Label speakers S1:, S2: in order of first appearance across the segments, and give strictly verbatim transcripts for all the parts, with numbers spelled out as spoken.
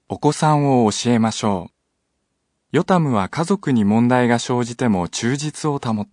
S1: お子さんを教えましょう。ヨタムは家族に問題が生じても忠実を保った。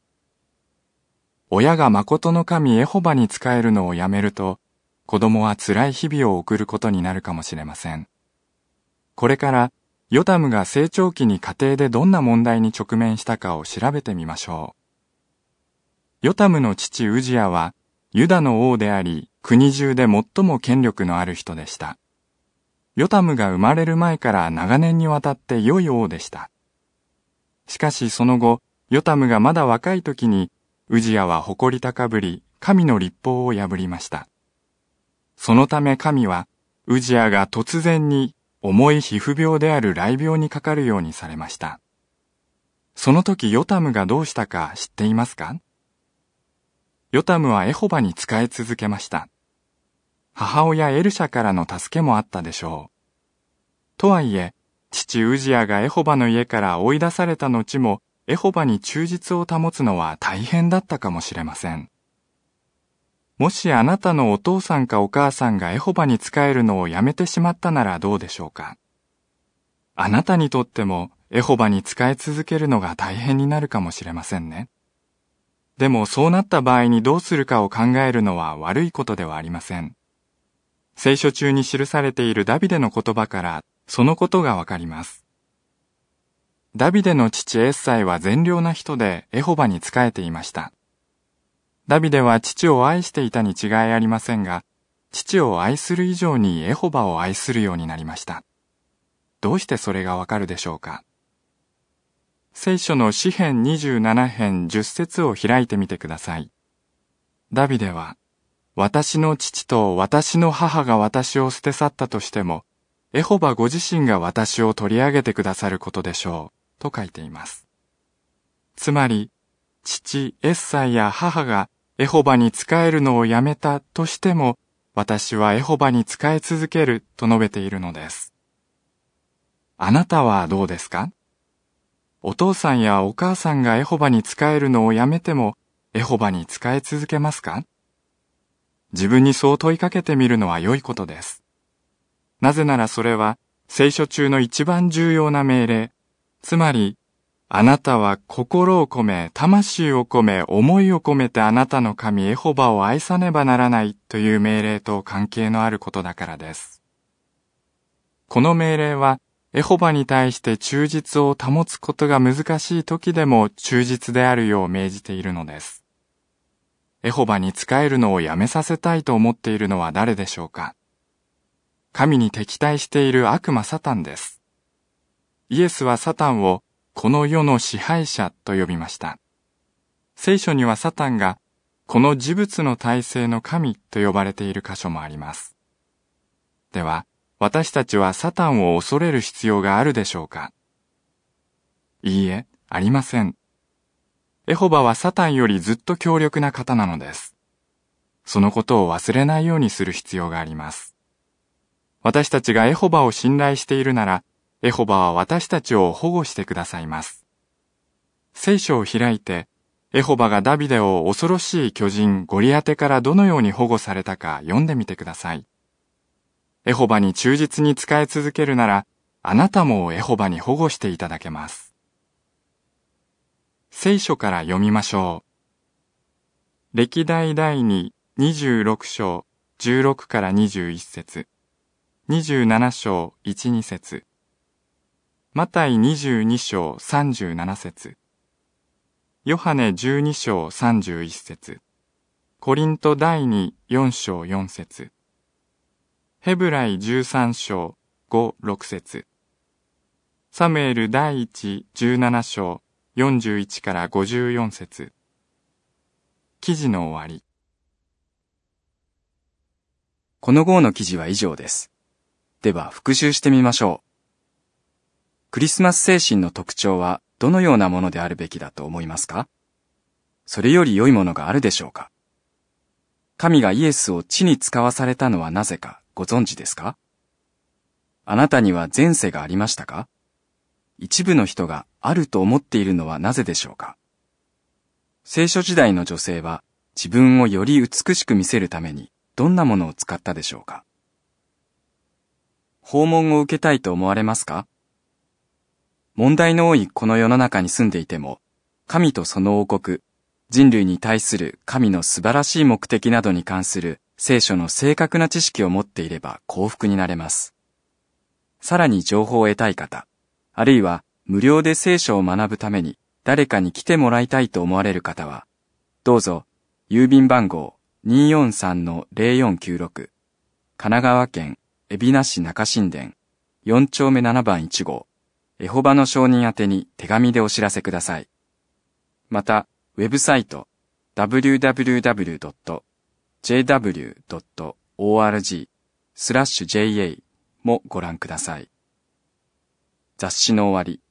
S1: 親が誠の神エホバに仕えるのをやめると、子供は辛い日々を送ることになるかもしれません。これからヨタムが成長期に家庭でどんな問題に直面したかを調べてみましょう。ヨタムの父ウジヤはユダの王であり、国中で最も権力のある人でした。ヨタムが生まれる前から長年にわたって良い王でした。しかしその後、ヨタムがまだ若い時に、ウジヤは誇り高ぶり、神の律法を破りました。そのため神は、ウジヤが突然に重い皮膚病である雷病にかかるようにされました。その時ヨタムがどうしたか知っていますか？ヨタムはエホバに仕え続けました。母親エルシャからの助けもあったでしょう。とはいえ、父ウジヤがエホバの家から追い出された後も、エホバに忠実を保つのは大変だったかもしれません。もしあなたのお父さんかお母さんがエホバに仕えるのをやめてしまったならどうでしょうか。あなたにとってもエホバに仕え続けるのが大変になるかもしれませんね。でもそうなった場合にどうするかを考えるのは悪いことではありません。聖書中に記されているダビデの言葉からそのことがわかります。ダビデの父エッサイは善良な人でエホバに仕えていました。ダビデは父を愛していたに違いありませんが、父を愛する以上にエホバを愛するようになりました。どうしてそれがわかるでしょうか。聖書の詩編にじゅうなな編じゅっ節を開いてみてください。ダビデは、私の父と私の母が私を捨て去ったとしても、エホバご自身が私を取り上げてくださることでしょう、と書いています。つまり、父エッサイや母がエホバに仕えるのをやめたとしても、私はエホバに仕え続けると述べているのです。あなたはどうですか？お父さんやお母さんがエホバに仕えるのをやめても、エホバに仕え続けますか？自分にそう問いかけてみるのは良いことです。なぜならそれは聖書中の一番重要な命令、つまり、あなたは心を込め、魂を込め、思いを込めてあなたの神エホバを愛さねばならないという命令と関係のあることだからです。この命令は、エホバに対して忠実を保つことが難しい時でも忠実であるよう命じているのです。エホバに仕えるのをやめさせたいと思っているのは誰でしょうか。神に敵対している悪魔サタンです。イエスはサタンをこの世の支配者と呼びました。聖書にはサタンがこの事物の体制の神と呼ばれている箇所もあります。では、私たちはサタンを恐れる必要があるでしょうか。いいえ、ありません。エホバはサタンよりずっと強力な方なのです。そのことを忘れないようにする必要があります。私たちがエホバを信頼しているなら、エホバは私たちを保護してくださいます。聖書を開いて、エホバがダビデを恐ろしい巨人ゴリアテからどのように保護されたか読んでみてください。エホバに忠実に仕え続けるなら、あなたもエホバに保護していただけます。聖書から読みましょう。歴代第二にじゅうろく章じゅうろくからにじゅういち節、にじゅうなな章いち、に節、マタイにじゅうに章さんじゅうなな節、ヨハネじゅうに章さんじゅういち節、コリント第二よん章よん節、ヘブライじゅうさん章ご、ろく節、サムエル第一じゅうなな章よんじゅういちからごじゅうよん節。記事の終わり。
S2: この号の記事は以上です。では復習してみましょう。クリスマス精神の特徴はどのようなものであるべきだと思いますか？それより良いものがあるでしょうか？神がイエスを地に使わされたのはなぜかご存知ですか？あなたには前世がありましたか？一部の人があると思っているのはなぜでしょうか？聖書時代の女性は自分をより美しく見せるためにどんなものを使ったでしょうか？ 訪問を受けたいと思われますか？問題の多いこの世の中に住んでいても、神とその王国、人類に対する神の素晴らしい目的などに関する聖書の正確な知識を持っていれば幸福になれます。さらに情報を得たい方、あるいは無料で聖書を学ぶために誰かに来てもらいたいと思われる方は、どうぞ郵便番号 にーよんさんのぜろよんきゅうろく、神奈川県海老名市中新田よん丁目なな番いち号、エホバの証人宛てに手紙でお知らせください。また、ウェブサイト ダブリューダブリューダブリュードットジェイダブリュードットオーアールジー スラッシュジェイエー もご覧ください。雑誌の終わり。